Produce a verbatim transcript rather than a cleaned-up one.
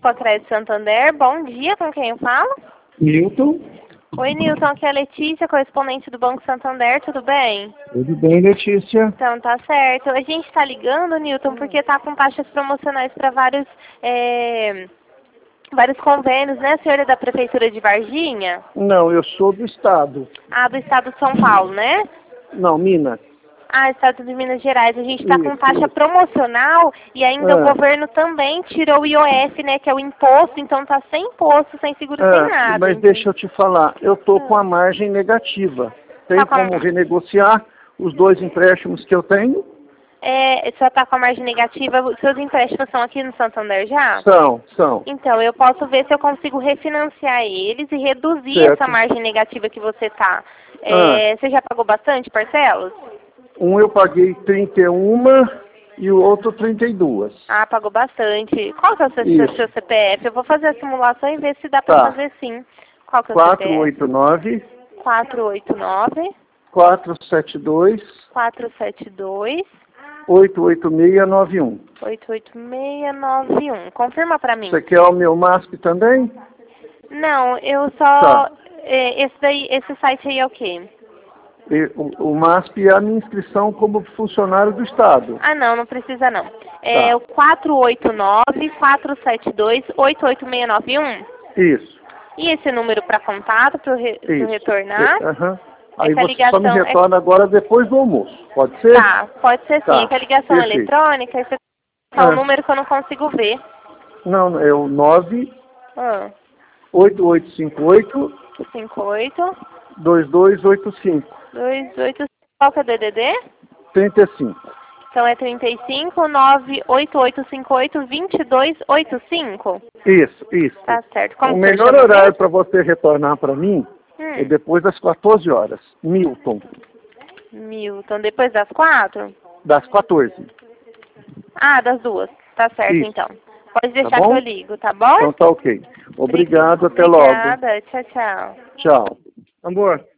Grupo Acrédito Santander. Bom dia, com quem eu falo? Newton. Oi, Nilton, aqui é a Letícia, correspondente do Banco Santander, tudo bem? Tudo bem, Letícia? Então, tá certo. A gente está ligando, Nilton, porque tá com taxas promocionais para vários, é, vários convênios, né? A senhora é da Prefeitura de Varginha? Não, eu sou do Estado. Ah, do Estado de São Paulo, né? Não, Minas. Ah, Estado de Minas Gerais. A gente está com Isso, taxa isso. promocional e ainda Ah. o governo também tirou o I O F, né? Que é o imposto, então tá sem imposto, sem seguro, sem Ah, nada. mas entendeu? deixa eu te falar, eu tô com a margem negativa. Tem Tá com a- como renegociar os dois empréstimos que eu tenho? É, já está com a margem negativa, os seus empréstimos são aqui no Santander já? São, são. Então, eu posso ver se eu consigo refinanciar eles e reduzir Certo. essa margem negativa que você tá. Ah. É, você já pagou bastante parcelas? Um eu paguei trinta e um e o outro trinta e dois. Ah, pagou bastante. Qual que é o seu, Isso. seu C P F? Eu vou fazer a simulação e ver se dá para Tá. fazer sim. Qual que é o quatro C P F? oito nove, quatro oito nove, quatro sete dois, quatro sete dois, oito oito seis nove um. oito oito seis nove um. Confirma para mim. Você quer o meu M A S P também? Não, eu só... Tá. é, Esse, daí, esse site aí é o quê? E O, o M A S P é a minha inscrição como funcionário do Estado. Ah, não, não precisa não. É Tá. o quatro oito nove, quatro sete dois, oito oito seis nove um. Isso, E esse número para contato, para re, isso. retornar? É, aham. Aí que a você só me ligação é- retorna agora depois do almoço, pode ser? Tá, pode ser sim. Tá, É que a ligação perfeito. eletrônica, esse é um Ah. número que eu não consigo ver. Não, é o nove Ah, oito oito cinco oito, cinco oito, dois dois oito cinco, dois oito, qual que é o D D D? trinta e cinco. Então é trinta e cinco, nove oito oito cinco oito, dois dois oito cinco. Isso, isso. Tá certo. Como O que você melhor chama horário mesmo? para você retornar para mim é Hum, depois das quatorze horas. Milton, Milton, depois das quatro? das quatorze. Ah, das duas. Tá certo, Isso. então. Pode deixar bom? que eu ligo, tá bom? Então tá ok. Obrigado, até logo. Obrigada. Tchau, tchau. Tchau. Amor.